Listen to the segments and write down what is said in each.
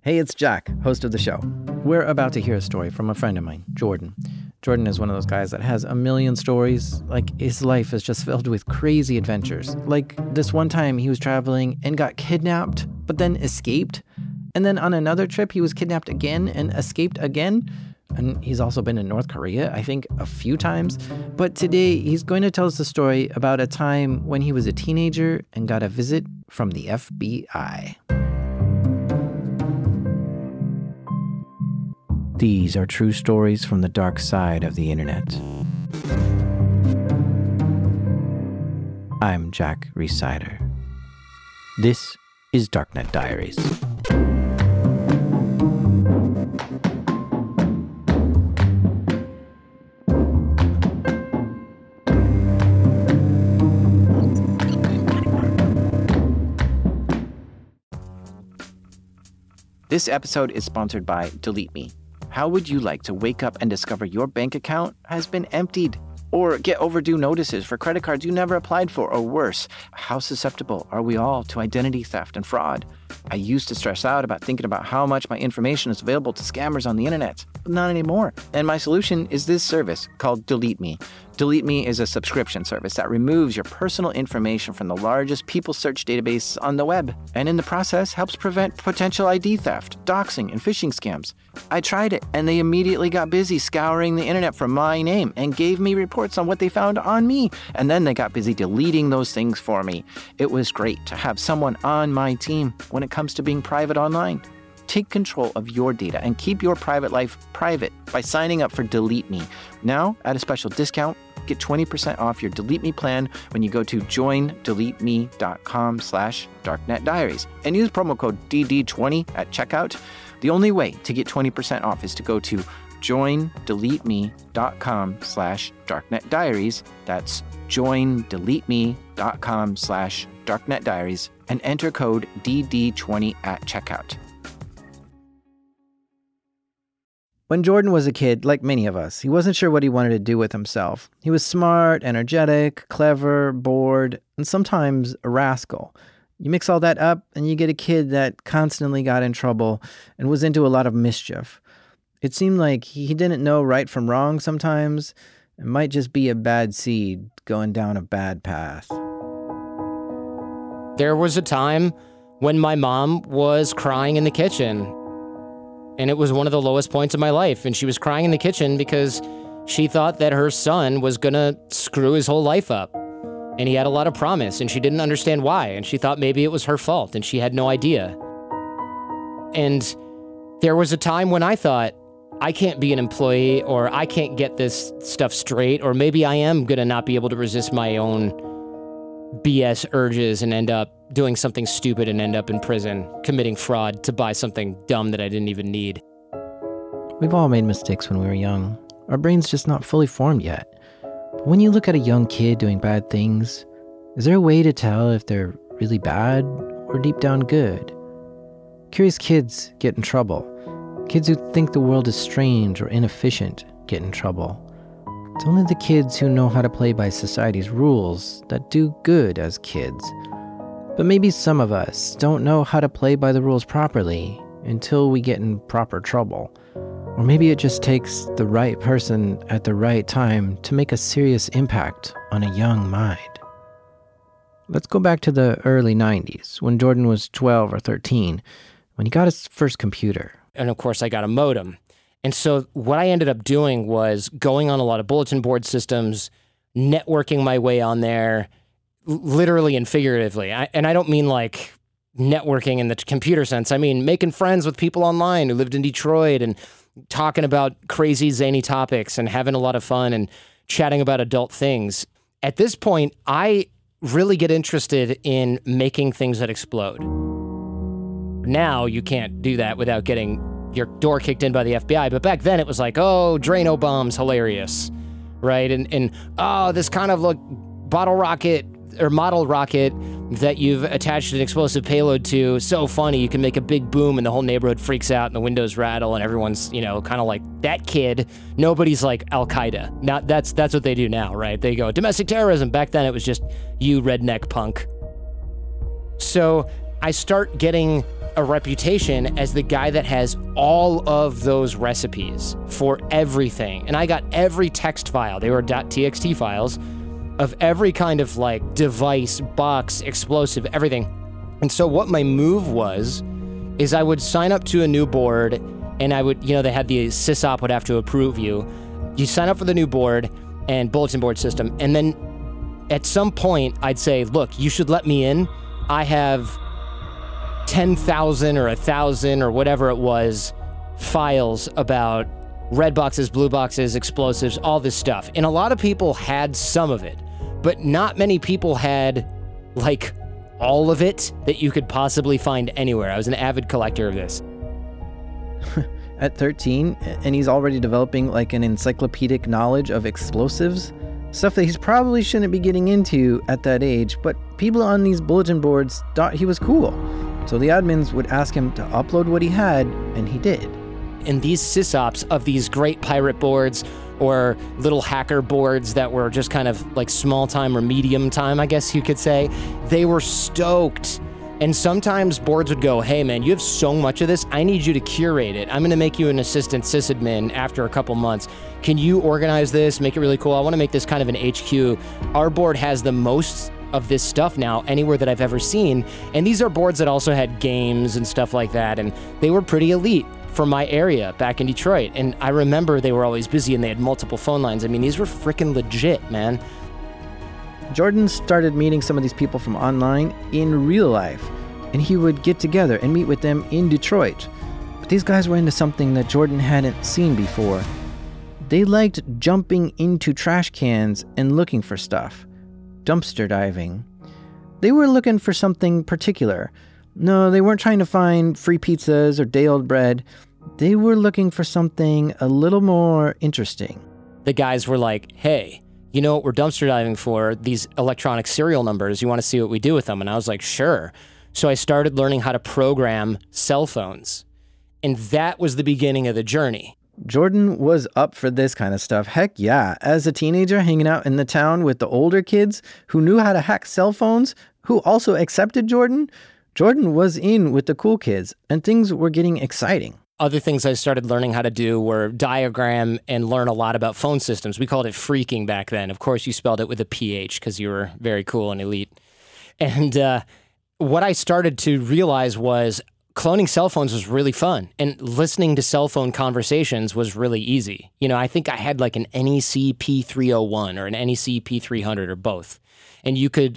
Hey, it's Jack, host of the show. We're about to hear a story from a friend of mine, Jordan. Jordan is one of those guys that has a million stories. Like, his life is just filled with crazy adventures. Like, this one time he was traveling and got kidnapped, but then escaped. And then on another trip, he was kidnapped again and escaped again. And he's also been in North Korea, I think, a few times. But today, he's going to tell us the story about a time when he was a teenager and got a visit from the FBI. These are true stories from the dark side of the internet. I'm Jack Rhysider. This is Darknet Diaries. This episode is sponsored by Delete Me. How would you like to wake up and discover your bank account has been emptied? Or get overdue notices for credit cards you never applied for, or worse? How susceptible are we all to identity theft and fraud? I used to stress out about thinking about how much my information is available to scammers on the internet, but not anymore. And my solution is this service called Delete Me. Delete Me is a subscription service that removes your personal information from the largest people search database on the web, and in the process helps prevent potential ID theft, doxing, and phishing scams. I tried it, and they immediately got busy scouring the internet for my name and gave me reports on what they found on me, and then they got busy deleting those things for me. It was great to have someone on my team when it comes to being private online. Take control of your data and keep your private life private by signing up for Delete Me. Now, at a special discount, get 20% off your Delete Me plan when you go to joindeleteme.com/darknetdiaries and use promo code DD20 at checkout. The only way to get 20% off is to go to joindeleteme.com/darknetdiaries. That's joindeleteme.com/darknetdiaries and enter code DD20 at checkout. When Jordan was a kid, like many of us, he wasn't sure what he wanted to do with himself. He was smart, energetic, clever, bored, and sometimes a rascal. You mix all that up, and you get a kid that constantly got in trouble and was into a lot of mischief. It seemed like he didn't know right from wrong sometimes. It might just be a bad seed going down a bad path. There was a time when my mom was crying in the kitchen. And it was one of the lowest points of my life. And she was crying in the kitchen because she thought that her son was gonna screw his whole life up. And he had a lot of promise, and she didn't understand why. And she thought maybe it was her fault, and she had no idea. And there was a time when I thought, I can't be an employee, or I can't get this stuff straight, or maybe I am gonna not be able to resist my own BS urges and end up doing something stupid and end up in prison, committing fraud to buy something dumb that I didn't even need. We've all made mistakes when we were young. Our brain's just not fully formed yet. But when you look at a young kid doing bad things, is there a way to tell if they're really bad or deep down good? Curious kids get in trouble. Kids who think the world is strange or inefficient get in trouble. It's only the kids who know how to play by society's rules that do good as kids. But maybe some of us don't know how to play by the rules properly until we get in proper trouble. Or maybe it just takes the right person at the right time to make a serious impact on a young mind. Let's go back to the early 90s, when Jordan was 12 or 13, when he got his first computer. And of course, I got a modem. And so what I ended up doing was going on a lot of bulletin board systems, networking my way on there, literally and figuratively. And I don't mean like networking in the computer sense. I mean making friends with people online who lived in Detroit and talking about crazy, zany topics and having a lot of fun and chatting about adult things. At this point, I really get interested in making things that explode. Now you can't do that without getting your door kicked in by the FBI. But back then it was like, oh, Drano bomb's hilarious, right? And oh, this kind of like bottle rocket or model rocket that you've attached an explosive payload to, so funny, you can make a big boom and the whole neighborhood freaks out and the windows rattle and everyone's, kind of like, that kid. Nobody's like Al-Qaeda. Now, that's what they do now, right? They go, domestic terrorism. Back then it was just, you redneck punk. So I start getting a reputation as the guy that has all of those recipes for everything. And I got every text file, they were .txt files, of every kind of like device, box, explosive, everything. And so what my move was, is I would sign up to a new board, and I would, they had the sysop would have to approve you. You sign up for the new board and bulletin board system, and then at some point I'd say, look, you should let me in. I have 10,000 or 1,000 or whatever it was files about red boxes, blue boxes, explosives, all this stuff. And a lot of people had some of it, but not many people had like all of it that you could possibly find anywhere. I was an avid collector of this. At 13, and he's already developing like an encyclopedic knowledge of explosives, stuff that he probably shouldn't be getting into at that age, but people on these bulletin boards thought he was cool. So the admins would ask him to upload what he had, and he did. And these sysops of these great pirate boards or little hacker boards that were just kind of like small time or medium time, I guess you could say, they were stoked. And sometimes boards would go, hey man, you have so much of this, I need you to curate it. I'm gonna make you an assistant sysadmin after a couple months. Can you organize this, make it really cool? I wanna make this kind of an HQ. Our board has the most of this stuff now anywhere that I've ever seen. And these are boards that also had games and stuff like that. And they were pretty elite for my area back in Detroit. And I remember they were always busy and they had multiple phone lines. I mean, these were freaking legit, man. Jordan started meeting some of these people from online in real life, and he would get together and meet with them in Detroit. But these guys were into something that Jordan hadn't seen before. They liked jumping into trash cans and looking for stuff. Dumpster diving. They were looking for something particular. No, they weren't trying to find free pizzas or day-old bread. They were looking for something a little more interesting. The guys were like, hey, you know what we're dumpster diving for? These electronic serial numbers. You want to see what we do with them? And I was like, sure. So I started learning how to program cell phones. And that was the beginning of the journey. Jordan was up for this kind of stuff. Heck yeah. As a teenager hanging out in the town with the older kids who knew how to hack cell phones, who also accepted Jordan, Jordan was in with the cool kids, and things were getting exciting. Other things I started learning how to do were diagram and learn a lot about phone systems. We called it phreaking back then. Of course, you spelled it with a PH because you were very cool and elite. And what I started to realize was cloning cell phones was really fun, and listening to cell phone conversations was really easy. I think I had like an NEC P301 or an NEC P300 or both. And you could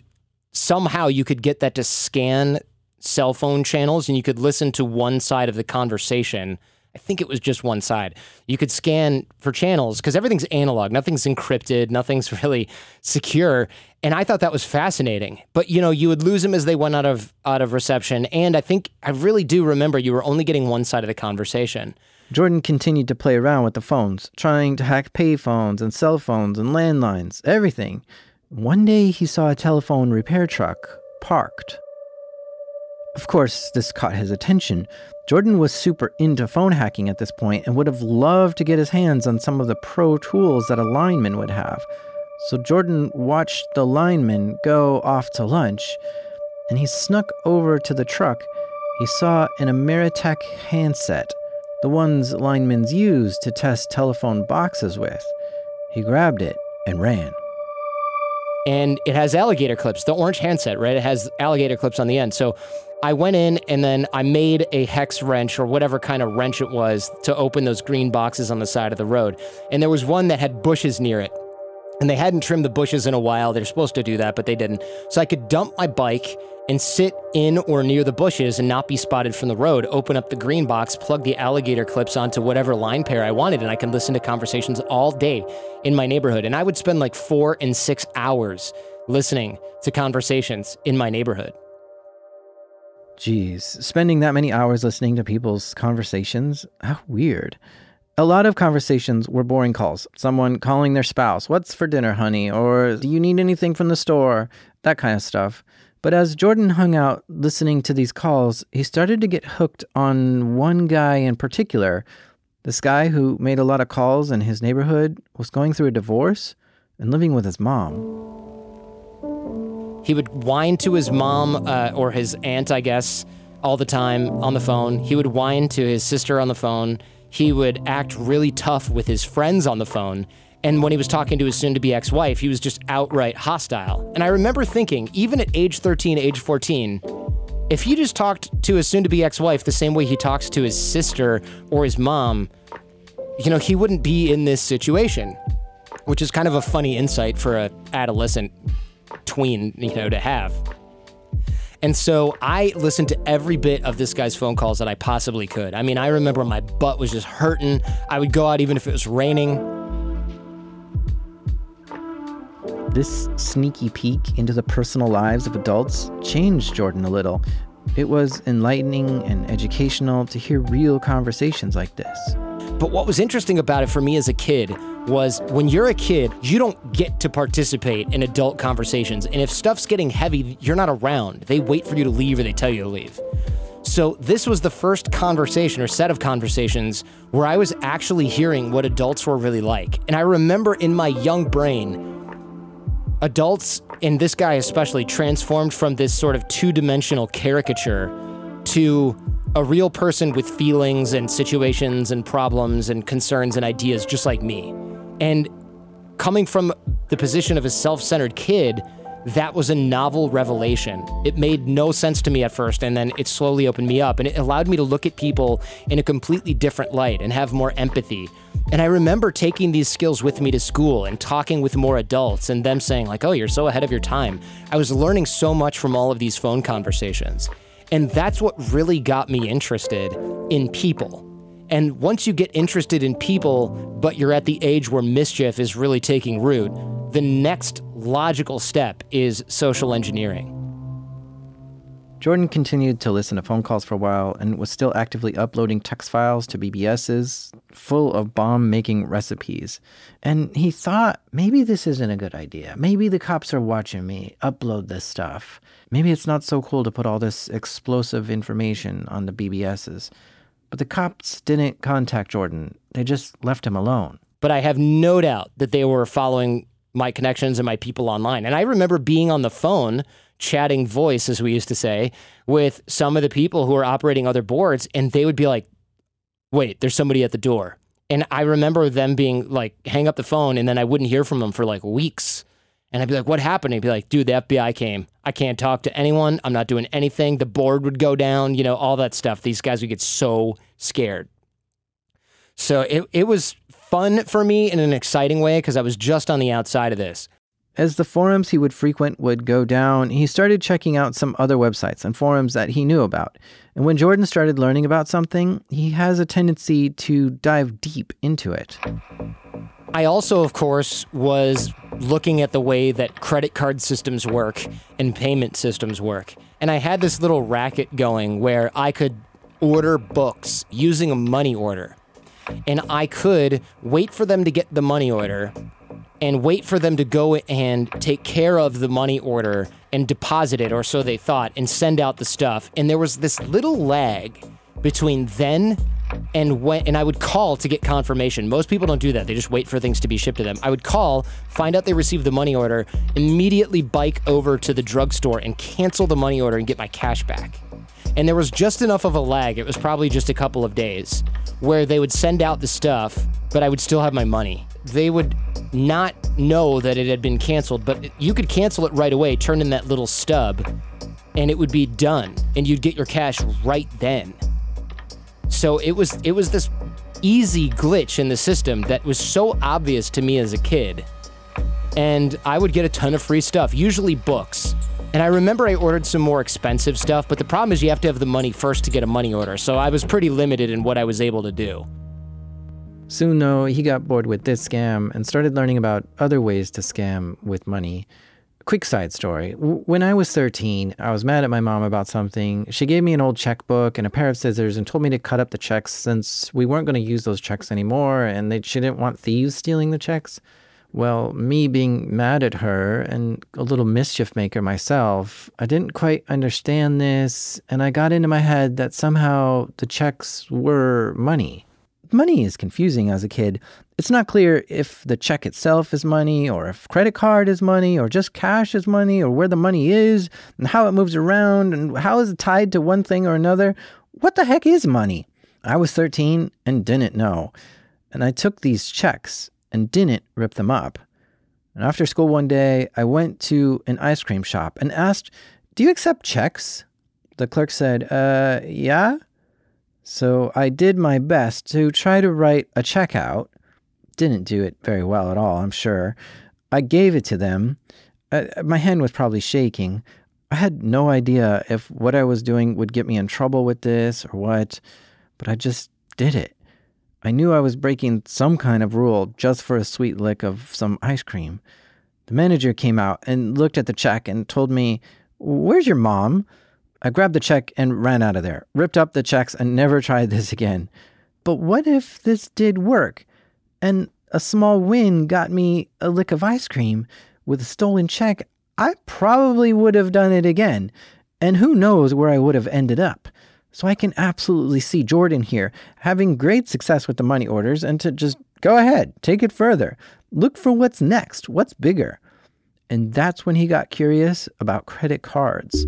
get that to scan cell phone channels, and you could listen to one side of the conversation. I think it was just one side. You could scan for channels because everything's analog. Nothing's encrypted. Nothing's really secure. And I thought that was fascinating. But, you would lose them as they went out of reception. And I really do remember you were only getting one side of the conversation. Jordan continued to play around with the phones, trying to hack payphones and cell phones and landlines, everything. One day he saw a telephone repair truck parked. Of course, this caught his attention. Jordan was super into phone hacking at this point and would have loved to get his hands on some of the pro tools that a lineman would have. So Jordan watched the lineman go off to lunch, and he snuck over to the truck. He saw an Ameritech handset, the ones linemen use to test telephone boxes with. He grabbed it and ran. And it has alligator clips, the orange handset, right? It has alligator clips on the end. So I went in and then I made a hex wrench or whatever kind of wrench it was to open those green boxes on the side of the road. And there was one that had bushes near it. And they hadn't trimmed the bushes in a while. They're supposed to do that, but they didn't. So I could dump my bike and sit in or near the bushes and not be spotted from the road, open up the green box, plug the alligator clips onto whatever line pair I wanted, and I can listen to conversations all day in my neighborhood. And I would spend like 4 and 6 hours listening to conversations in my neighborhood. Jeez, spending that many hours listening to people's conversations? How weird. A lot of conversations were boring calls. Someone calling their spouse, "What's for dinner, honey?" Or, "Do you need anything from the store?" That kind of stuff. But as Jordan hung out listening to these calls, he started to get hooked on one guy in particular. This guy who made a lot of calls in his neighborhood was going through a divorce and living with his mom. He would whine to his mom or his aunt, I guess, all the time on the phone. He would whine to his sister on the phone. He would act really tough with his friends on the phone. And when he was talking to his soon-to-be ex-wife, he was just outright hostile. And I remember thinking, even at age 13, age 14, if he just talked to his soon-to-be ex-wife the same way he talks to his sister or his mom, he wouldn't be in this situation, which is kind of a funny insight for an adolescent tween, to have. And so I listened to every bit of this guy's phone calls that I possibly could. I mean, I remember my butt was just hurting. I would go out even if it was raining. This sneaky peek into the personal lives of adults changed Jordan a little. It was enlightening and educational to hear real conversations like this. But what was interesting about it for me as a kid was when you're a kid, you don't get to participate in adult conversations. And if stuff's getting heavy, you're not around. They wait for you to leave or they tell you to leave. So this was the first conversation or set of conversations where I was actually hearing what adults were really like. And I remember in my young brain, adults, and this guy especially, transformed from this sort of two-dimensional caricature to a real person with feelings and situations and problems and concerns and ideas just like me. And coming from the position of a self-centered kid, that was a novel revelation. It made no sense to me at first, and then it slowly opened me up, and it allowed me to look at people in a completely different light and have more empathy. And I remember taking these skills with me to school and talking with more adults and them saying like, oh, you're so ahead of your time. I was learning so much from all of these phone conversations. And that's what really got me interested in people. And once you get interested in people, but you're at the age where mischief is really taking root, the next logical step is social engineering. Jordan continued to listen to phone calls for a while and was still actively uploading text files to BBSs full of bomb-making recipes. And he thought, maybe this isn't a good idea. Maybe the cops are watching me upload this stuff. Maybe it's not so cool to put all this explosive information on the BBSs. But the cops didn't contact Jordan. They just left him alone. But I have no doubt that they were following my connections and my people online. And I remember being on the phone, chatting voice, as we used to say, with some of the people who were operating other boards, and they would be like, wait, there's somebody at the door. And I remember them being like, hang up the phone, and then I wouldn't hear from them for like weeks. And I'd be like, what happened? And he'd be like, dude, the FBI came. I can't talk to anyone. I'm not doing anything. The board would go down, all that stuff. These guys would get so scared. So it was fun for me in an exciting way because I was just on the outside of this. As the forums he would frequent would go down, he started checking out some other websites and forums that he knew about. And when Jordan started learning about something, he has a tendency to dive deep into it. I also, of course, was looking at the way that credit card systems work and payment systems work. And I had this little racket going where I could order books using a money order. And I could wait for them to get the money order and wait for them to go and take care of the money order and deposit it, or so they thought, and send out the stuff. And there was this little lag between then and when, and I would call to get confirmation. Most people don't do that. They just wait for things to be shipped to them. I would call, find out they received the money order, immediately bike over to the drugstore and cancel the money order and get my cash back. And there was just enough of a lag, it was probably just a couple of days, where they would send out the stuff, but I would still have my money. They would not know that it had been canceled, but you could cancel it right away, turn in that little stub, and it would be done, and you'd get your cash right then. So it was this easy glitch in the system that was so obvious to me as a kid. And I would get a ton of free stuff, usually books. And I remember I ordered some more expensive stuff, but the problem is you have to have the money first to get a money order, so I was pretty limited in what I was able to do. Soon, though, he got bored with this scam and started learning about other ways to scam with money. Quick side story. When I was 13, I was mad at my mom about something. She gave me an old checkbook and a pair of scissors and told me to cut up the checks since we weren't going to use those checks anymore and she didn't want thieves stealing the checks. Well, me being mad at her and a little mischief maker myself, I didn't quite understand this, and I got into my head that somehow the checks were money. Money is confusing as a kid. It's not clear if the check itself is money, or if credit card is money, or just cash is money, or where the money is, and how it moves around, and how is it tied to one thing or another. What the heck is money? I was 13 and didn't know. And I took these checks and didn't rip them up. And after school one day, I went to an ice cream shop and asked, "Do you accept checks?" The clerk said, yeah. So I did my best to try to write a check out. Didn't do it very well at all, I'm sure. I gave it to them. My hand was probably shaking. I had no idea if what I was doing would get me in trouble with this or what, but I just did it. I knew I was breaking some kind of rule just for a sweet lick of some ice cream. The manager came out and looked at the check and told me, "Where's your mom?" I grabbed the check and ran out of there, ripped up the checks, and never tried this again. But what if this did work? And a small win got me a lick of ice cream with a stolen check? I probably would have done it again. And who knows where I would have ended up. So I can absolutely see Jordan here having great success with the money orders, and to just go ahead, take it further. Look for what's next, what's bigger. And that's when he got curious about credit cards.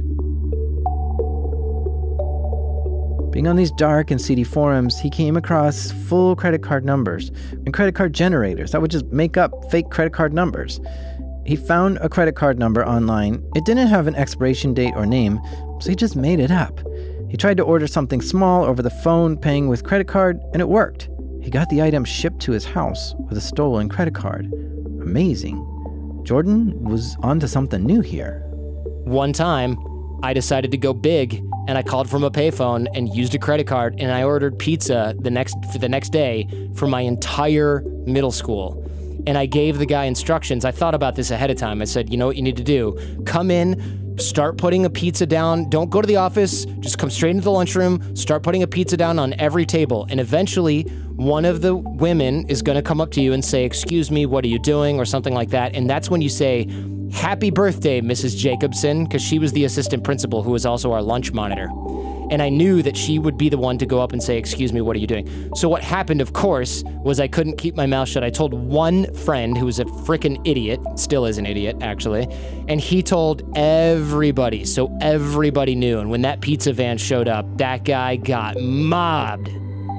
Being on these dark and seedy forums, he came across full credit card numbers and credit card generators that would just make up fake credit card numbers. He found a credit card number online. It didn't have an expiration date or name, so he just made it up. He tried to order something small over the phone, paying with credit card, and it worked. He got the item shipped to his house with a stolen credit card. Amazing. Jordan was onto something new here. One time, I decided to go big, and I called from a payphone and used a credit card, and I ordered pizza for the next day for my entire middle school. And I gave the guy instructions. I thought about this ahead of time. I said, you know what you need to do? Come in, start putting a pizza down. Don't go to the office. Just come straight into the lunchroom. Start putting a pizza down on every table. And eventually, one of the women is going to come up to you and say, "Excuse me, what are you doing?" or something like that. And that's when you say, "Happy birthday, Mrs. Jacobson," because she was the assistant principal who was also our lunch monitor. And I knew that she would be the one to go up and say, "Excuse me, what are you doing?" So what happened, of course, was I couldn't keep my mouth shut. I told one friend who was a freaking idiot, still is an idiot, actually, and he told everybody, so everybody knew. And when that pizza van showed up, that guy got mobbed.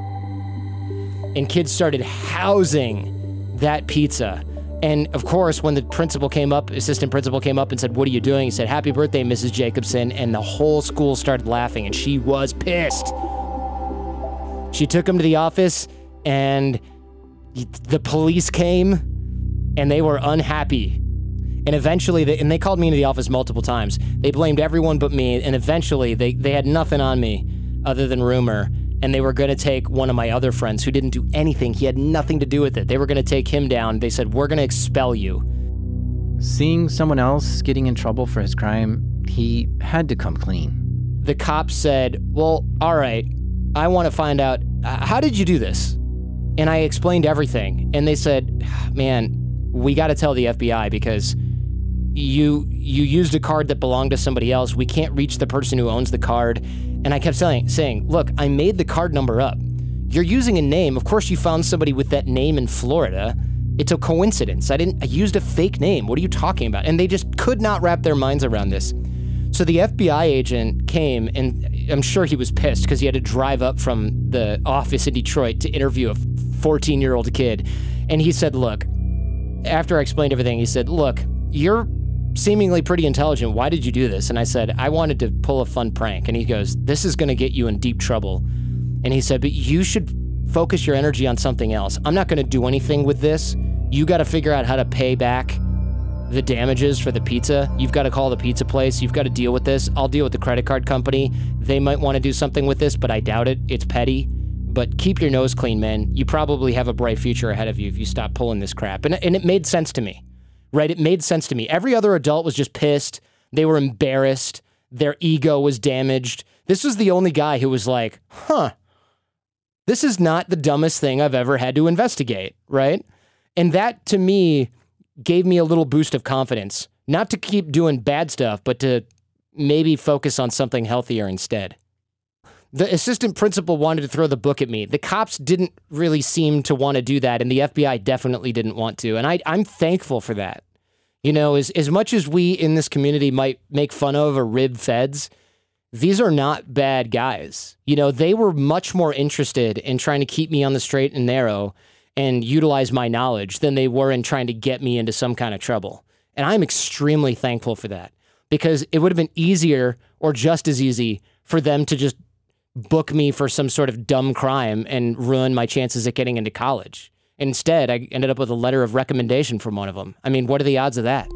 And kids started housing that pizza. And of course, when the assistant principal came up and said, "What are you doing?" He said, "Happy birthday, Mrs. Jacobson." And the whole school started laughing, and she was pissed. She took him to the office, and the police came, and they were unhappy. And eventually, they called me into the office multiple times. They blamed everyone but me, and eventually, they had nothing on me other than rumor. And they were going to take one of my other friends who didn't do anything. He had nothing to do with it. They were going to take him down. They said, "We're going to expel you." Seeing someone else getting in trouble for his crime, he had to come clean. The cops said, "Well, all right, I want to find out, how did you do this?" And I explained everything. And they said, "Man, we got to tell the FBI because you used a card that belonged to somebody else. We can't reach the person who owns the card." And I kept saying, "Look, I made the card number up. You're using a name. Of course you found somebody with that name in Florida. It's a coincidence. I used a fake name. What are you talking about?" And they just could not wrap their minds around this. So the FBI agent came, and I'm sure he was pissed because he had to drive up from the office in Detroit to interview a 14-year-old kid. And he said, "Look," after I explained everything, he said, "Look, you're seemingly pretty intelligent. Why did you do this?" And I said, "I wanted to pull a fun prank." And he goes, "This is going to get you in deep trouble." And he said, "But you should focus your energy on something else. I'm not going to do anything with this. You got to figure out how to pay back the damages for the pizza. You've got to call the pizza place. You've got to deal with this. I'll deal with the credit card company. They might want to do something with this, but I doubt it. It's petty. But keep your nose clean, man. You probably have a bright future ahead of you if you stop pulling this crap." And it made sense to me. Right? It made sense to me. Every other adult was just pissed. They were embarrassed. Their ego was damaged. This was the only guy who was like, this is not the dumbest thing I've ever had to investigate, right? And that, to me, gave me a little boost of confidence. Not to keep doing bad stuff, but to maybe focus on something healthier instead. The assistant principal wanted to throw the book at me. The cops didn't really seem to want to do that, and the FBI definitely didn't want to. And I'm thankful for that. You know, as much as we in this community might make fun of or rib feds, these are not bad guys. You know, they were much more interested in trying to keep me on the straight and narrow and utilize my knowledge than they were in trying to get me into some kind of trouble. And I'm extremely thankful for that, because it would have been easier or just as easy for them to just book me for some sort of dumb crime and ruin my chances at getting into college. Instead, I ended up with a letter of recommendation from one of them. I mean, what are the odds of that?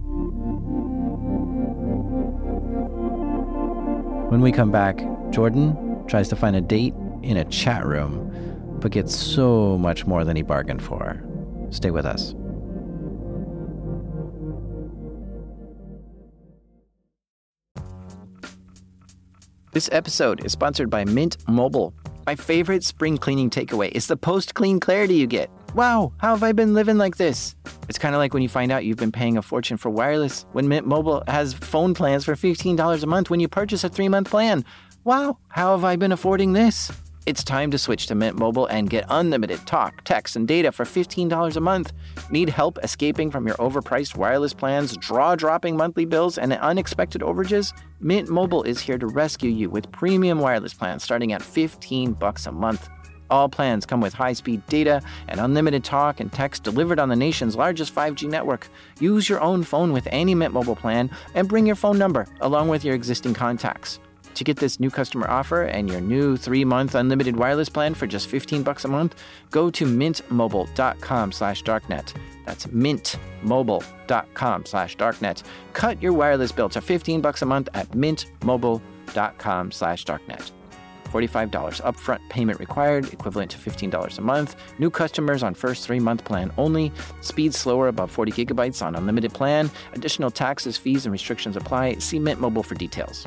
When we come back, Jordan tries to find a date in a chat room, but gets so much more than he bargained for. Stay with us. This episode is sponsored by Mint Mobile. My favorite spring cleaning takeaway is the post-clean clarity you get. Wow, how have I been living like this? It's kind of like when you find out you've been paying a fortune for wireless when Mint Mobile has phone plans for $15 a month when you purchase a 3-month plan. Wow, how have I been affording this? It's time to switch to Mint Mobile and get unlimited talk, text, and data for $15 a month. Need help escaping from your overpriced wireless plans, jaw-dropping monthly bills, and unexpected overages? Mint Mobile is here to rescue you with premium wireless plans starting at $15 a month. All plans come with high-speed data and unlimited talk and text delivered on the nation's largest 5G network. Use your own phone with any Mint Mobile plan and bring your phone number along with your existing contacts. To get this new customer offer and your new 3-month unlimited wireless plan for just $15 a month, go to mintmobile.com/darknet. That's mintmobile.com/darknet. Cut your wireless bill to $15 a month at mintmobile.com/darknet. $45 upfront payment required, equivalent to $15 a month. New customers on first 3-month plan only. Speed slower above 40 gigabytes on unlimited plan. Additional taxes, fees, and restrictions apply. See Mint Mobile for details.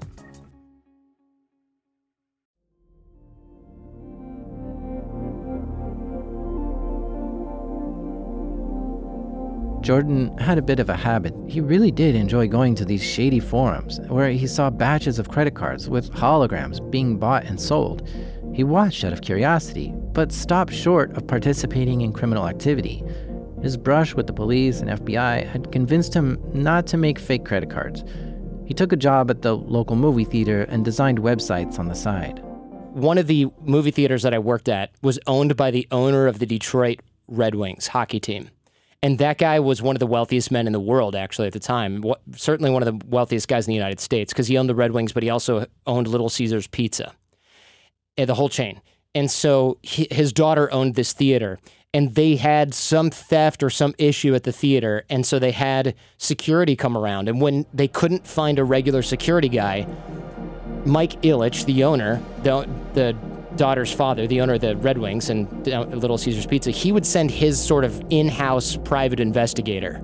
Jordan had a bit of a habit. He really did enjoy going to these shady forums where he saw batches of credit cards with holograms being bought and sold. He watched out of curiosity, but stopped short of participating in criminal activity. His brush with the police and FBI had convinced him not to make fake credit cards. He took a job at the local movie theater and designed websites on the side. One of the movie theaters that I worked at was owned by the owner of the Detroit Red Wings hockey team. And that guy was one of the wealthiest men in the world, actually, at the time. Certainly one of the wealthiest guys in the United States, because he owned the Red Wings, but he also owned Little Caesars Pizza, the whole chain. And so his daughter owned this theater, and they had some theft or some issue at the theater, and so they had security come around. And when they couldn't find a regular security guy, Mike Ilitch, the owner, the daughter's father, the owner of the Red Wings and Little Caesars Pizza, he would send his sort of in-house private investigator.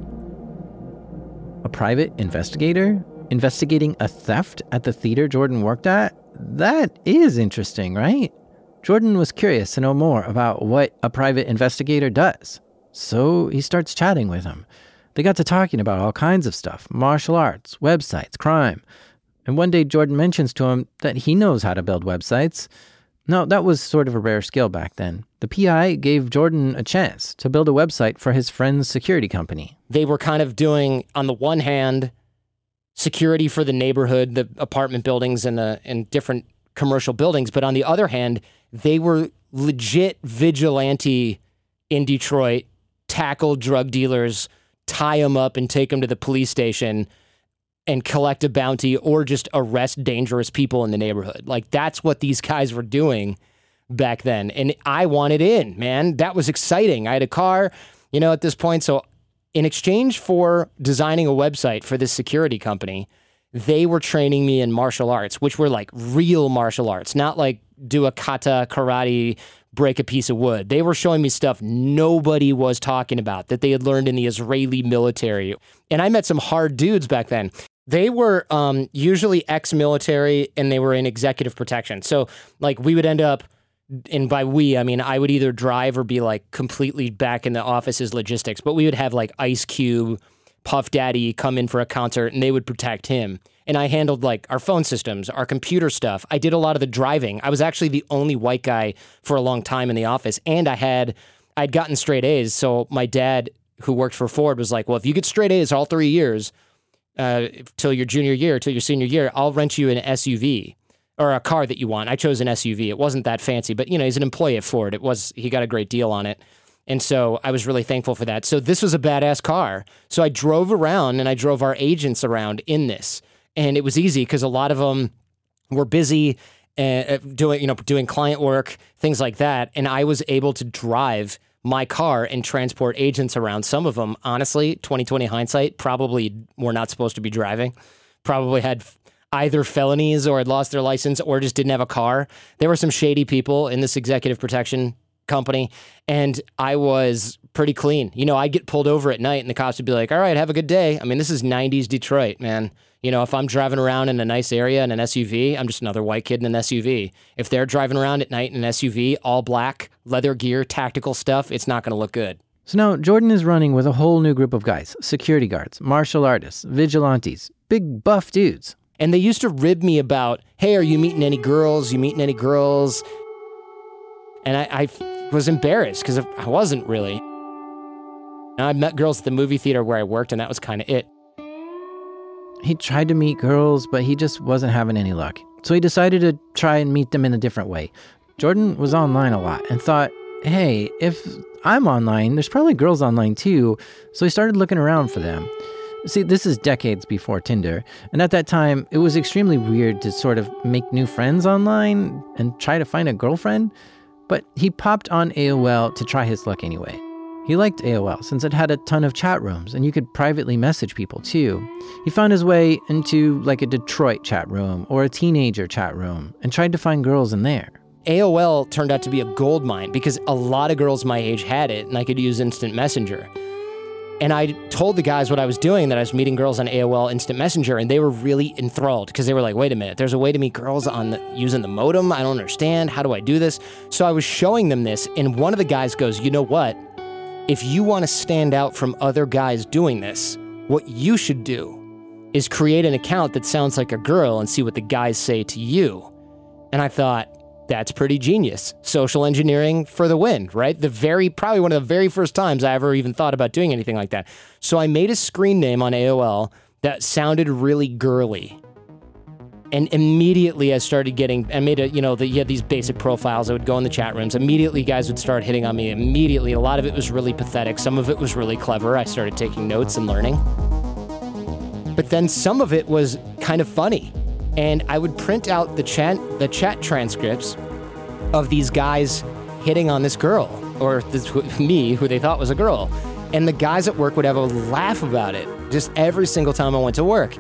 A private investigator? Investigating a theft at the theater Jordan worked at? That is interesting, right? Jordan was curious to know more about what a private investigator does. So he starts chatting with him. They got to talking about all kinds of stuff, martial arts, websites, crime. And one day Jordan mentions to him that he knows how to build websites. No, that was sort of a rare skill back then. The PI gave Jordan a chance to build a website for his friend's security company. They were kind of doing, on the one hand, security for the neighborhood, the apartment buildings and different commercial buildings. But on the other hand, they were legit vigilante in Detroit, tackle drug dealers, tie them up and take them to the police station and collect a bounty or just arrest dangerous people in the neighborhood. Like, that's what these guys were doing back then. And I wanted in, man. That was exciting. I had a car, at this point. So in exchange for designing a website for this security company, they were training me in martial arts, which were like real martial arts, not like do a kata, karate, break a piece of wood. They were showing me stuff nobody was talking about that they had learned in the Israeli military. And I met some hard dudes back then. They were usually ex-military and they were in executive protection. So like we would end up, and by we, I mean, I would either drive or be like completely back in the office's logistics, but we would have like Ice Cube, Puff Daddy come in for a concert and they would protect him. And I handled like our phone systems, our computer stuff. I did a lot of the driving. I was actually the only white guy for a long time in the office. And I'd gotten straight A's. So my dad, who worked for Ford, was like, well, if you get straight A's all 3 years, till your junior year, till your senior year, I'll rent you an SUV or a car that you want. I chose an SUV. It wasn't that fancy, but he's an employee at Ford. He got a great deal on it. And so I was really thankful for that. So this was a badass car. So I drove around and I drove our agents around in this. And it was easy because a lot of them were busy doing client work, things like that. And I was able to drive my car and transport agents around. Some of them, honestly, 2020 hindsight, probably were not supposed to be driving. Probably had either felonies or had lost their license or just didn't have a car. There were some shady people in this executive protection company, and I was pretty clean. I'd get pulled over at night and the cops would be like, all right, have a good day. I mean, this is 90s Detroit, man. If I'm driving around in a nice area in an SUV, I'm just another white kid in an SUV. If they're driving around at night in an SUV, all black, leather gear, tactical stuff, it's not going to look good. So now Jordan is running with a whole new group of guys, security guards, martial artists, vigilantes, big buff dudes. And they used to rib me about, hey, are you meeting any girls? You meeting any girls? And I was embarrassed because I wasn't really. And I met girls at the movie theater where I worked, and that was kind of it. He tried to meet girls, but he just wasn't having any luck. So he decided to try and meet them in a different way. Jordan was online a lot and thought, hey, if I'm online, there's probably girls online too. So he started looking around for them. See, this is decades before Tinder. And at that time, it was extremely weird to sort of make new friends online and try to find a girlfriend. But he popped on AOL to try his luck anyway. He liked AOL since it had a ton of chat rooms and you could privately message people too. He found his way into like a Detroit chat room or a teenager chat room and tried to find girls in there. AOL turned out to be a gold mine because a lot of girls my age had it and I could use Instant Messenger. And I told the guys what I was doing, that I was meeting girls on AOL Instant Messenger, and they were really enthralled because they were like, wait a minute, there's a way to meet girls using the modem? I don't understand. How do I do this? So I was showing them this, and one of the guys goes, you know what? If you want to stand out from other guys doing this, what you should do is create an account that sounds like a girl and see what the guys say to you. And I thought, that's pretty genius. Social engineering for the win, right? Probably one of the very first times I ever even thought about doing anything like that. So I made a screen name on AOL that sounded really girly. And immediately I started you had these basic profiles. I would go in the chat rooms. Immediately guys would start hitting on me. Immediately, a lot of it was really pathetic. Some of it was really clever. I started taking notes and learning. But then some of it was kind of funny. And I would print out the chat transcripts of these guys hitting on this girl, or me, who they thought was a girl. And the guys at work would have a laugh about it, just every single time I went to work.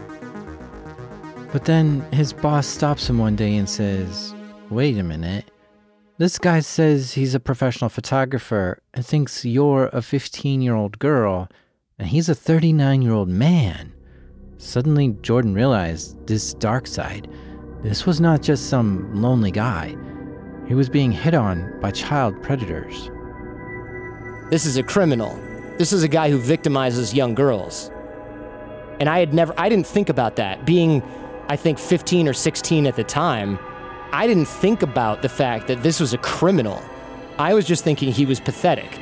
But then his boss stops him one day and says, wait a minute. This guy says he's a professional photographer and thinks you're a 15-year-old girl, and he's a 39-year-old man. Suddenly, Jordan realized this dark side. This was not just some lonely guy. He was being hit on by child predators. This is a criminal. This is a guy who victimizes young girls. And I didn't think about that. Being, I think, 15 or 16 at the time, I didn't think about the fact that this was a criminal. I was just thinking he was pathetic.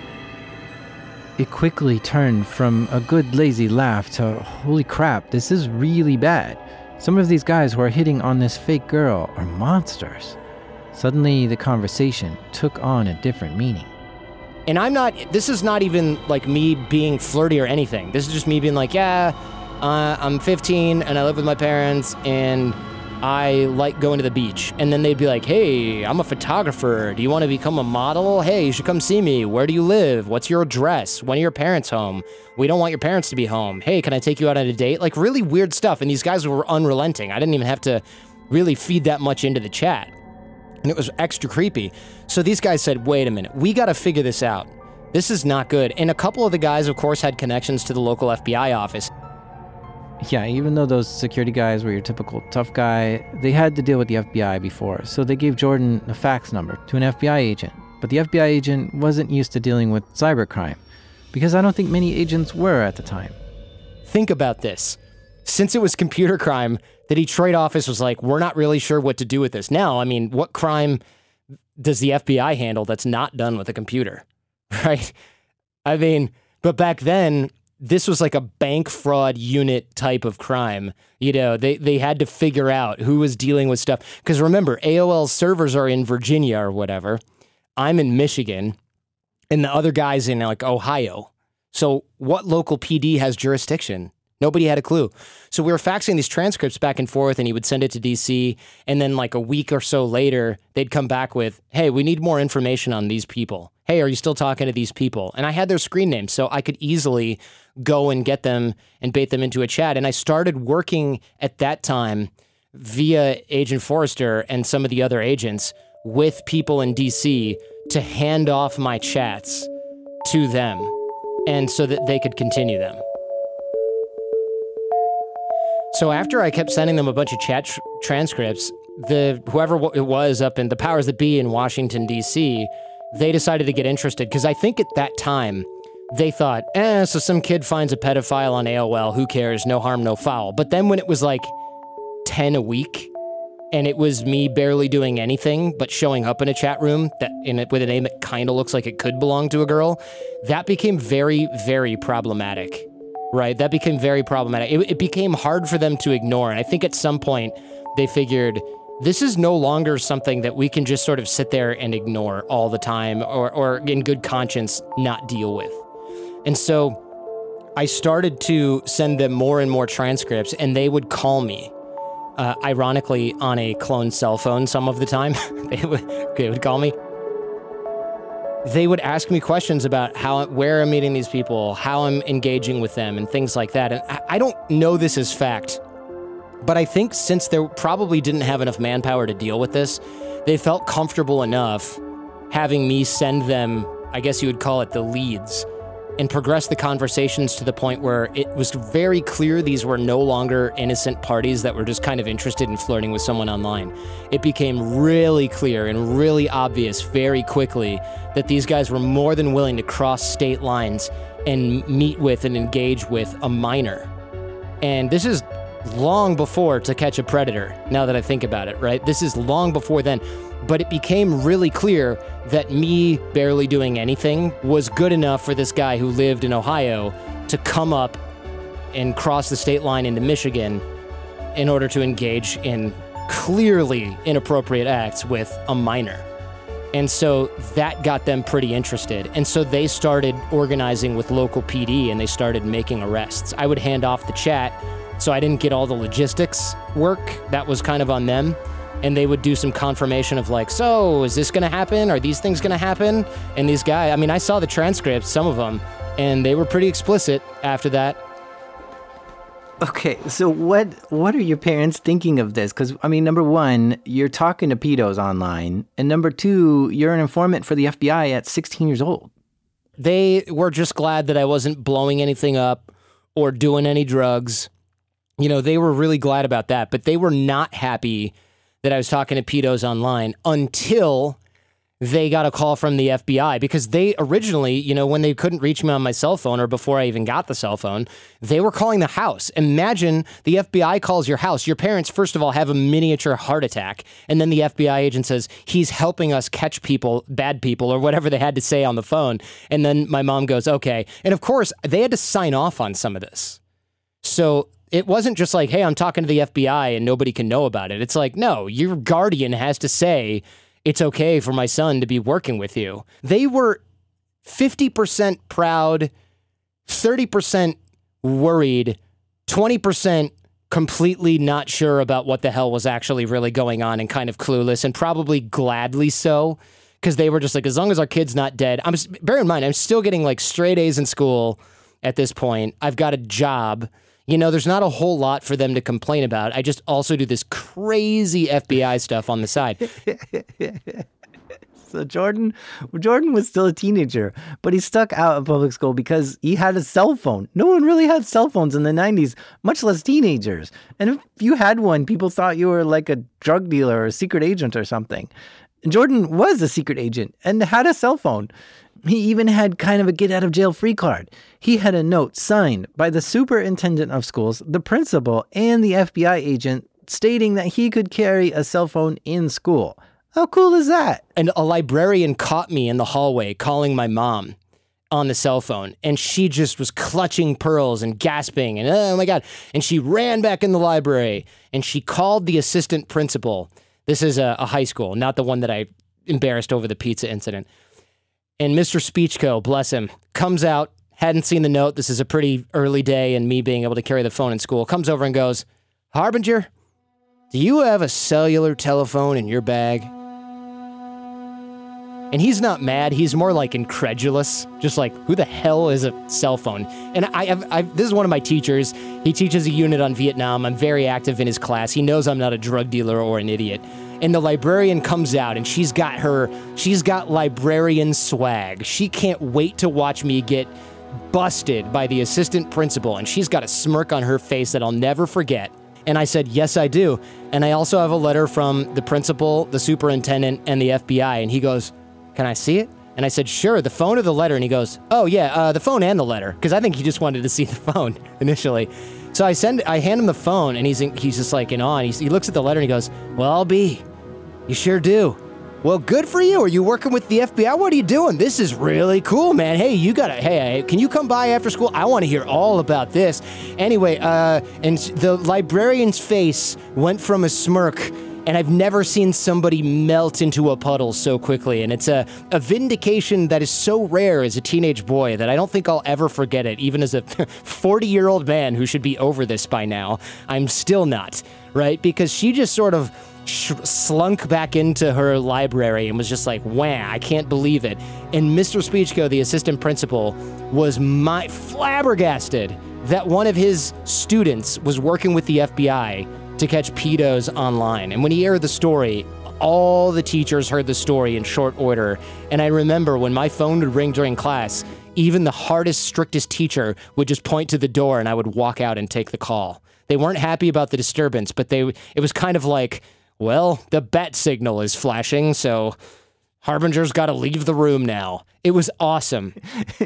It quickly turned from a good lazy laugh to, holy crap, this is really bad. Some of these guys who are hitting on this fake girl are monsters. Suddenly, the conversation took on a different meaning. And this is not even like me being flirty or anything. This is just me being like, I'm 15 and I live with my parents and I like going to the beach. And then they'd be like, hey, I'm a photographer. Do you want to become a model? Hey, you should come see me. Where do you live? What's your address? When are your parents home? We don't want your parents to be home. Hey, can I take you out on a date? Like really weird stuff. And these guys were unrelenting. I didn't even have to really feed that much into the chat. And it was extra creepy. So these guys said, wait a minute, we got to figure this out. This is not good. And a couple of the guys, of course, had connections to the local FBI office. Yeah, even though those security guys were your typical tough guy, they had to deal with the FBI before, so they gave Jordan a fax number to an FBI agent. But the FBI agent wasn't used to dealing with cybercrime, because I don't think many agents were at the time. think about this. Since it was computer crime, the Detroit office was like, we're not really sure what to do with this. Now, I mean, what crime does the FBI handle that's not done with a computer, right? I mean, but back then, this was like a bank fraud unit type of crime. You know, they had to figure out who was dealing with stuff. Because remember, AOL's servers are in Virginia or whatever. I'm in Michigan, and the other guy's in like Ohio. So what local PD has jurisdiction? Nobody had a clue. So we were faxing these transcripts back and forth, and he would send it to DC. And then like a week or so later, they'd come back with, hey, we need more information on these people. Hey, are you still talking to these people? And I had their screen names, so I could easily go and get them and bait them into a chat. And I started working at that time via Agent Forrester and some of the other agents with people in DC to hand off my chats to them, and so that they could continue them. So after I kept sending them a bunch of chat transcripts, whoever it was up in the powers that be in Washington, D.C., they decided to get interested, because I think at that time, they thought, so some kid finds a pedophile on AOL, who cares, no harm, no foul. But then when it was like 10 a week, and it was me barely doing anything but showing up in a chat room with a name that kind of looks like it could belong to a girl, that became very, very problematic. Right, that became very problematic. It became hard for them to ignore. And I think at some point they figured this is no longer something that we can just sort of sit there and ignore all the time or in good conscience not deal with. And so I started to send them more and more transcripts, and they would call me, ironically, on a cloned cell phone some of the time. They would call me. They would ask me questions about where I'm meeting these people, how I'm engaging with them, and things like that. And I don't know this as fact, but I think since they probably didn't have enough manpower to deal with this, they felt comfortable enough having me send them, I guess you would call it the leads, and progress the conversations to the point where it was very clear these were no longer innocent parties that were just kind of interested in flirting with someone online. It became really clear and really obvious very quickly that these guys were more than willing to cross state lines and meet with and engage with a minor. And this is long before To Catch a Predator, now that I think about it, right? This is long before then. But it became really clear that me barely doing anything was good enough for this guy who lived in Ohio to come up and cross the state line into Michigan in order to engage in clearly inappropriate acts with a minor. And so that got them pretty interested. And so they started organizing with local PD, and they started making arrests. I would hand off the chat, so I didn't get all the logistics work. That was kind of on them. And they would do some confirmation of like, so is this going to happen? Are these things going to happen? And these guys, I mean, I saw the transcripts, some of them, and they were pretty explicit after that. Okay, so what are your parents thinking of this? Because, I mean, number one, you're talking to pedos online. And number two, you're an informant for the FBI at 16 years old. They were just glad that I wasn't blowing anything up or doing any drugs. You know, they were really glad about that. But they were not happy that I was talking to pedos online until they got a call from the FBI, because they originally, you know, when they couldn't reach me on my cell phone or before I even got the cell phone, they were calling the house. Imagine the FBI calls your house. Your parents, first of all, have a miniature heart attack. And then the FBI agent says, he's helping us catch people, bad people, or whatever they had to say on the phone. And then my mom goes, okay. And of course, they had to sign off on some of this. So it wasn't just like, hey, I'm talking to the FBI and nobody can know about it. It's like, no, your guardian has to say it's okay for my son to be working with you. They were 50% proud, 30% worried, 20% completely not sure about what the hell was actually really going on and kind of clueless, and probably gladly so, because they were just like, as long as our kid's not dead. Bear in mind, I'm still getting like straight A's in school at this point. I've got a job. You know, there's not a whole lot for them to complain about. I just also do this crazy FBI stuff on the side. So Jordan was still a teenager, but he stuck out of public school because he had a cell phone. No one really had cell phones in the 90s, much less teenagers. And if you had one, people thought you were like a drug dealer or a secret agent or something. And Jordan was a secret agent and had a cell phone. He even had kind of a get-out-of-jail-free card. He had a note signed by the superintendent of schools, the principal, and the FBI agent stating that he could carry a cell phone in school. How cool is that? And a librarian caught me in the hallway calling my mom on the cell phone, and she just was clutching pearls and gasping, and oh my God. And she ran back in the library, and she called the assistant principal. This is a high school, not the one that I embarrassed over the pizza incident. And Mr. Speechko, bless him, comes out, hadn't seen the note. This is a pretty early day in me being able to carry the phone in school. Comes over and goes, "Harbinger, do you have a cellular telephone in your bag?" And he's not mad. He's more like incredulous, just like, who the hell is a cell phone? And this is one of my teachers. He teaches a unit on Vietnam. I'm very active in his class. He knows I'm not a drug dealer or an idiot. And the librarian comes out, and she's got librarian swag. She can't wait to watch me get busted by the assistant principal, and she's got a smirk on her face that I'll never forget. And I said, "Yes, I do. And I also have a letter from the principal, the superintendent, and the FBI." And he goes, "Can I see it?" And I said, "Sure, the phone or the letter?" And he goes, "Oh yeah, the phone and the letter," because I think he just wanted to see the phone initially. So I hand him the phone, and he's just like in awe. And he looks at the letter and he goes, "Well, I'll be. You sure do. Well, good for you. Are you working with the FBI? What are you doing? This is really cool, man. Hey, hey, can you come by after school? I want to hear all about this." Anyway, and the librarian's face went from a smirk, and I've never seen somebody melt into a puddle so quickly. And it's a vindication that is so rare as a teenage boy that I don't think I'll ever forget it. Even as a 40-year-old man who should be over this by now, I'm still not, right? Because she just sort of slunk back into her library and was just like, "Wah, I can't believe it." And Mr. Speechko, the assistant principal, was flabbergasted that one of his students was working with the FBI to catch pedos online. And when he aired the story, all the teachers heard the story in short order. And I remember when my phone would ring during class, even the hardest, strictest teacher would just point to the door and I would walk out and take the call. They weren't happy about the disturbance, but it was kind of like, well, the bat signal is flashing, so Harbinger's got to leave the room now. It was awesome.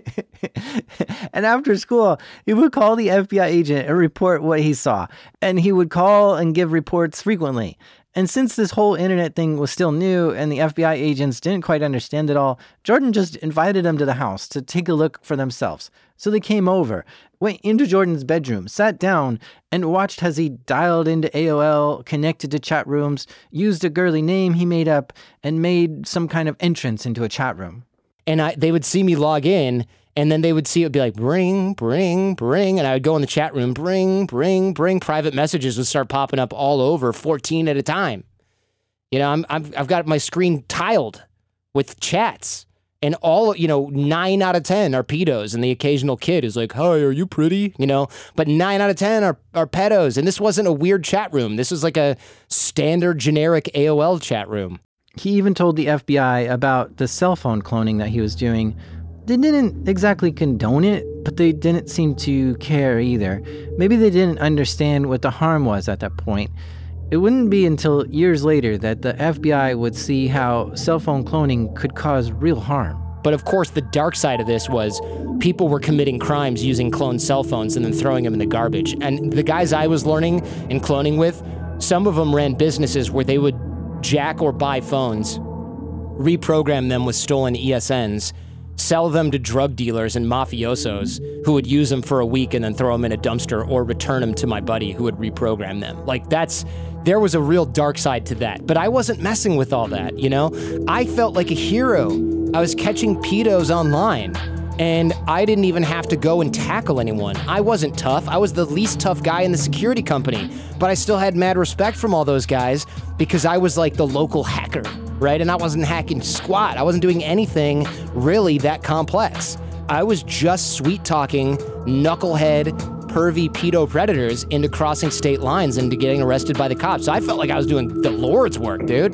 And after school, he would call the FBI agent and report what he saw. And he would call and give reports frequently. And since this whole internet thing was still new and the FBI agents didn't quite understand it all, Jordan just invited them to the house to take a look for themselves. So they came over, went into Jordan's bedroom, sat down, and watched as he dialed into AOL, connected to chat rooms, used a girly name he made up, and made some kind of entrance into a chat room. And they would see me log in, and then they would see it would be like, bring, bring, bring. And I would go in the chat room, bring, bring, bring. Private messages would start popping up all over, 14 at a time. You know, I've got my screen tiled with chats. And 9 out of 10 are pedos. And the occasional kid is like, "Hi, are you pretty?" You know, but 9 out of 10 are pedos. And this wasn't a weird chat room. This was like a standard generic AOL chat room. He even told the FBI about the cell phone cloning that he was doing. They didn't exactly condone it, but they didn't seem to care either. Maybe they didn't understand what the harm was at that point. It wouldn't be until years later that the FBI would see how cell phone cloning could cause real harm. But of course, the dark side of this was people were committing crimes using cloned cell phones and then throwing them in the garbage. And the guys I was learning and cloning with, some of them ran businesses where they would jack or buy phones, reprogram them with stolen ESNs, sell them to drug dealers and mafiosos who would use them for a week and then throw them in a dumpster or return them to my buddy who would reprogram them. There was a real dark side to that, but I wasn't messing with all that, you know? I felt like a hero. I was catching pedos online, and I didn't even have to go and tackle anyone. I wasn't tough. I was the least tough guy in the security company, but I still had mad respect from all those guys because I was like the local hacker, right? And I wasn't hacking squat. I wasn't doing anything really that complex. I was just sweet-talking, knucklehead, pervy pedo predators into crossing state lines and into getting arrested by the cops. So I felt like I was doing the Lord's work, dude.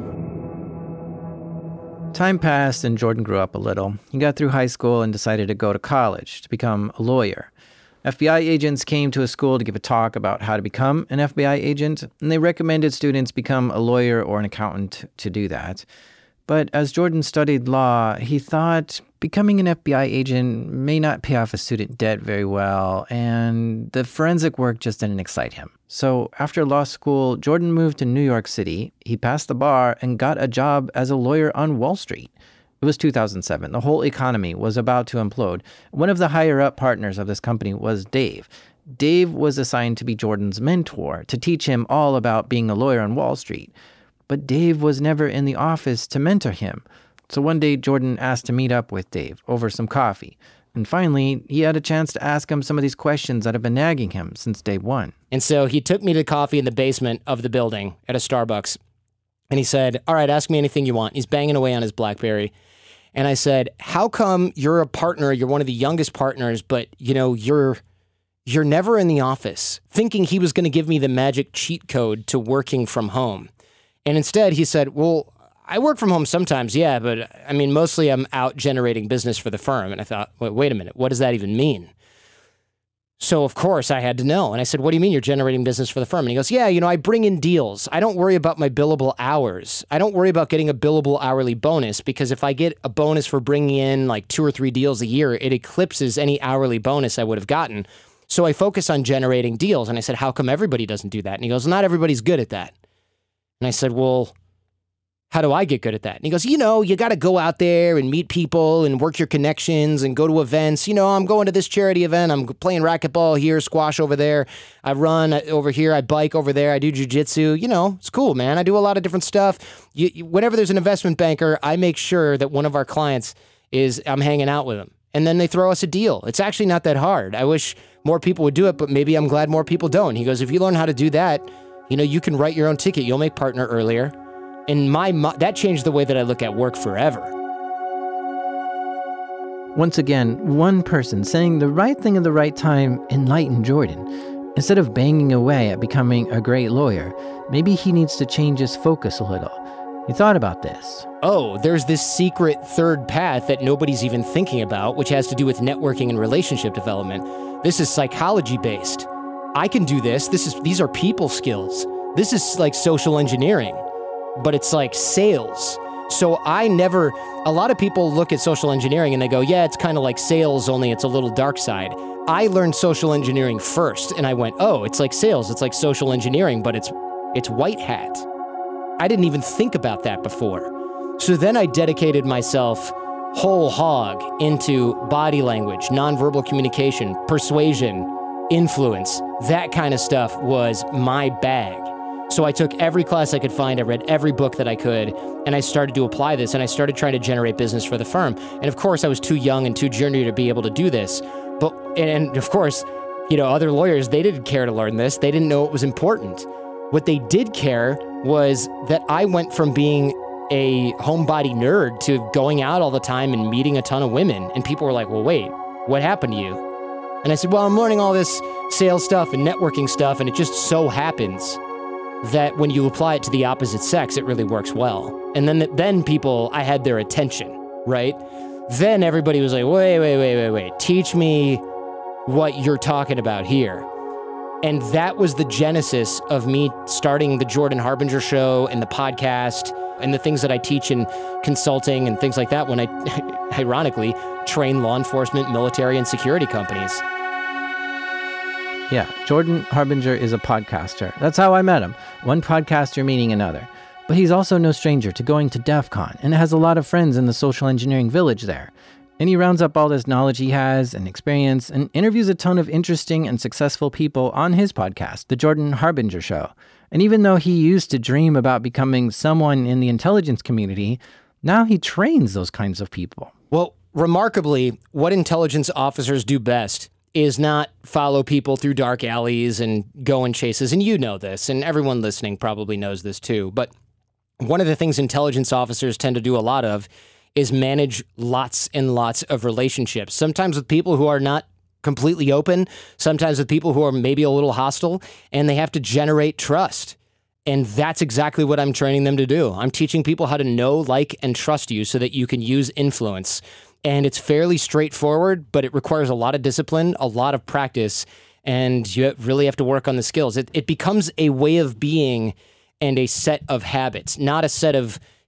Time passed and Jordan grew up a little. He got through high school and decided to go to college to become a lawyer. FBI agents came to his school to give a talk about how to become an FBI agent, and they recommended students become a lawyer or an accountant to do that. But as Jordan studied law, he thought becoming an FBI agent may not pay off a student debt very well, and the forensic work just didn't excite him. So after law school, Jordan moved to New York City. He passed the bar and got a job as a lawyer on Wall Street. It was 2007. The whole economy was about to implode. One of the higher-up partners of this company was Dave. Dave was assigned to be Jordan's mentor, to teach him all about being a lawyer on Wall Street. But Dave was never in the office to mentor him. So one day, Jordan asked to meet up with Dave over some coffee. And finally, he had a chance to ask him some of these questions that have been nagging him since day one. And so he took me to coffee in the basement of the building at a Starbucks. And he said, all right, ask me anything you want. He's banging away on his BlackBerry. And I said, how come you're a partner, you're one of the youngest partners, but you're never in the office? Thinking he was going to give me the magic cheat code to working from home. And instead he said, well, I work from home sometimes, yeah, but I mean, mostly I'm out generating business for the firm. And I thought, wait a minute, what does that even mean? So of course I had to know. And I said, what do you mean you're generating business for the firm? And he goes, yeah, I bring in deals. I don't worry about my billable hours. I don't worry about getting a billable hourly bonus, because if I get a bonus for bringing in like 2 or 3 deals a year, it eclipses any hourly bonus I would have gotten. So I focus on generating deals. And I said, how come everybody doesn't do that? And he goes, not everybody's good at that. And I said, well, how do I get good at that? And he goes, you got to go out there and meet people and work your connections and go to events. I'm going to this charity event. I'm playing racquetball here, squash over there. I run over here. I bike over there. I do jujitsu. It's cool, man. I do a lot of different stuff. Whenever there's an investment banker, I make sure that one of our clients I'm hanging out with them. And then they throw us a deal. It's actually not that hard. I wish more people would do it, but maybe I'm glad more people don't. He goes, if you learn how to do that, you can write your own ticket. You'll make partner earlier. And that changed the way that I look at work forever. Once again, one person saying the right thing at the right time enlightened Jordan. Instead of banging away at becoming a great lawyer, maybe he needs to change his focus a little. He thought about this. Oh, there's this secret third path that nobody's even thinking about, which has to do with networking and relationship development. This is psychology-based. I can do this. These are people skills. This is like social engineering, but it's like sales. So a lot of people look at social engineering and they go, yeah, it's kind of like sales, only it's a little dark side. I learned social engineering first and I went, oh, it's like sales. It's like social engineering, but it's white hat. I didn't even think about that before. So then I dedicated myself whole hog into body language, nonverbal communication, persuasion, influence. That kind of stuff was my bag. So I took every class I could find, I read every book that I could, and I started to apply this, and I started trying to generate business for the firm. And of course, I was too young and too junior to be able to do this. And of course, other lawyers, they didn't care to learn this. They didn't know it was important. What they did care was that I went from being a homebody nerd to going out all the time and meeting a ton of women. And people were like, well, wait, what happened to you? And I said, well, I'm learning all this sales stuff and networking stuff, and it just so happens that when you apply it to the opposite sex, it really works well. And then people, I had their attention, right? Then everybody was like, wait. Teach me what you're talking about here. And that was the genesis of me starting the Jordan Harbinger Show and the podcast and the things that I teach in consulting and things like that when I, ironically, train law enforcement, military, and security companies. Yeah, Jordan Harbinger is a podcaster. That's how I met him. One podcaster meeting another. But he's also no stranger to going to DEF CON and has a lot of friends in the social engineering village there. And he rounds up all this knowledge he has and experience and interviews a ton of interesting and successful people on his podcast, The Jordan Harbinger Show. And even though he used to dream about becoming someone in the intelligence community, now he trains those kinds of people. Well, remarkably, what intelligence officers do best is not follow people through dark alleys and go in chases. And you know this, and everyone listening probably knows this too. But one of the things intelligence officers tend to do a lot of is manage lots and lots of relationships, sometimes with people who are not completely open, sometimes with people who are maybe a little hostile, and they have to generate trust. And that's exactly what I'm training them to do. I'm teaching people how to know, like, and trust you so that you can use influence. And it's fairly straightforward, but it requires a lot of discipline, a lot of practice, and you really have to work on the skills. It becomes a way of being and a set of habits, not a set of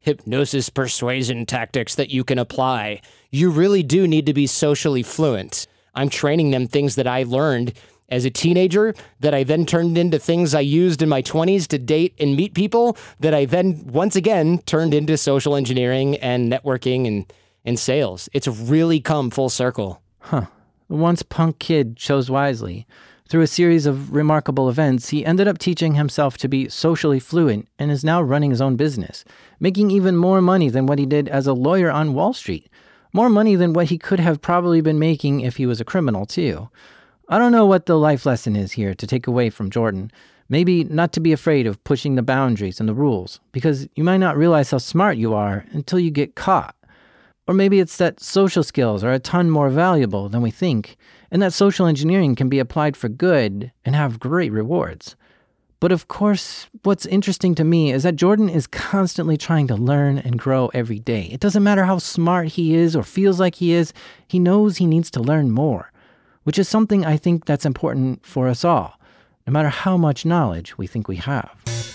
hypnosis persuasion tactics that you can apply. You really do need to be socially fluent. I'm training them things that I learned as a teenager that I then turned into things I used in my 20s to date and meet people that I then, once again, turned into social engineering and networking and sales. It's really come full circle. Huh. The once punk kid chose wisely. Through a series of remarkable events, he ended up teaching himself to be socially fluent and is now running his own business, making even more money than what he did as a lawyer on Wall Street. More money than what he could have probably been making if he was a criminal, too. I don't know what the life lesson is here to take away from Jordan. Maybe not to be afraid of pushing the boundaries and the rules, because you might not realize how smart you are until you get caught. Or maybe it's that social skills are a ton more valuable than we think, and that social engineering can be applied for good and have great rewards. But of course, what's interesting to me is that Jordan is constantly trying to learn and grow every day. It doesn't matter how smart he is or feels like he is, he knows he needs to learn more, which is something I think that's important for us all, no matter how much knowledge we think we have.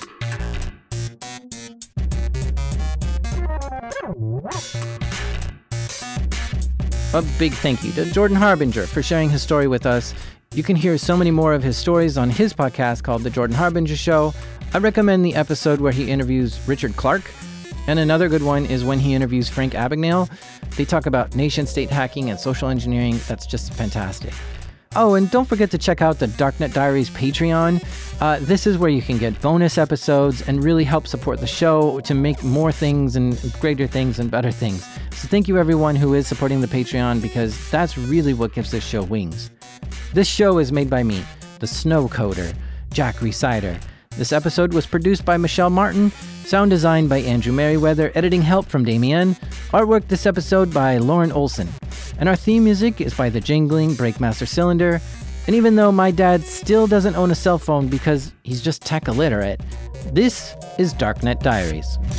A big thank you to Jordan Harbinger for sharing his story with us. You can hear so many more of his stories on his podcast called The Jordan Harbinger Show. I recommend the episode where he interviews Richard Clark. And another good one is when he interviews Frank Abagnale. They talk about nation-state hacking and social engineering. That's just fantastic. Oh, and don't forget to check out the Darknet Diaries Patreon. This is where you can get bonus episodes and really help support the show to make more things and greater things and better things. So thank you everyone who is supporting the Patreon, because that's really what gives this show wings. This show is made by me, the Snow Coder, Jack Resider. This episode was produced by Michelle Martin, sound design by Andrew Merriweather, editing help from Damien, artwork this episode by Lauren Olson. And our theme music is by the jingling Breakmaster Cylinder. And even though my dad still doesn't own a cell phone because he's just tech illiterate, this is Darknet Diaries.